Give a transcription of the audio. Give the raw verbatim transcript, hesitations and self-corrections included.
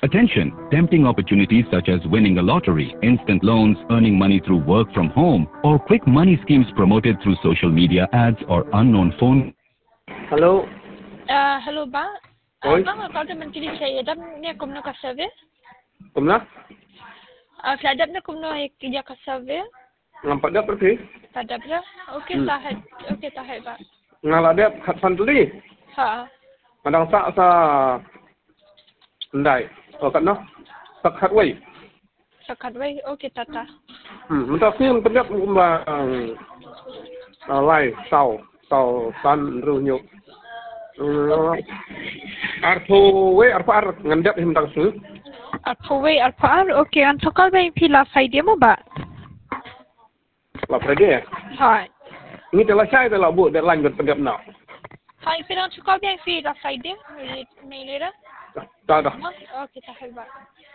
Attention! Tempting opportunities such as winning a lottery, instant loans, earning money through work from home, or quick money schemes promoted through social media ads or unknown phone. Hello. Uh, hello ba? Uh, Oi. bang kau dah menteri saya dah ni aku nak kasih. Kumna? Ah, kadap na kum no kerja kasih. Nampak dia pergi? Kadap dah. Okey Hmm. tahat. Okey tahat ba. Ngala dia kat Fantuli. Ha. Madang sa sa Ndai. Oh kat no. Sak khat wei. Sakat wei. Okey tata. Hmm, mentah sih penjap kumba lai sau sau san ru nyu. Hmm. Arpo wei arpo ar ngandap him tang su. Arpo wei arpo ar. Okey an tokal wei pila faide mo ba? La prede. Ha. Ni telah saya telah buat deadline buat penjap nak. Hai pila tokal wei pila faide. Ni ni lera. Tak dah. Okey tahat ba.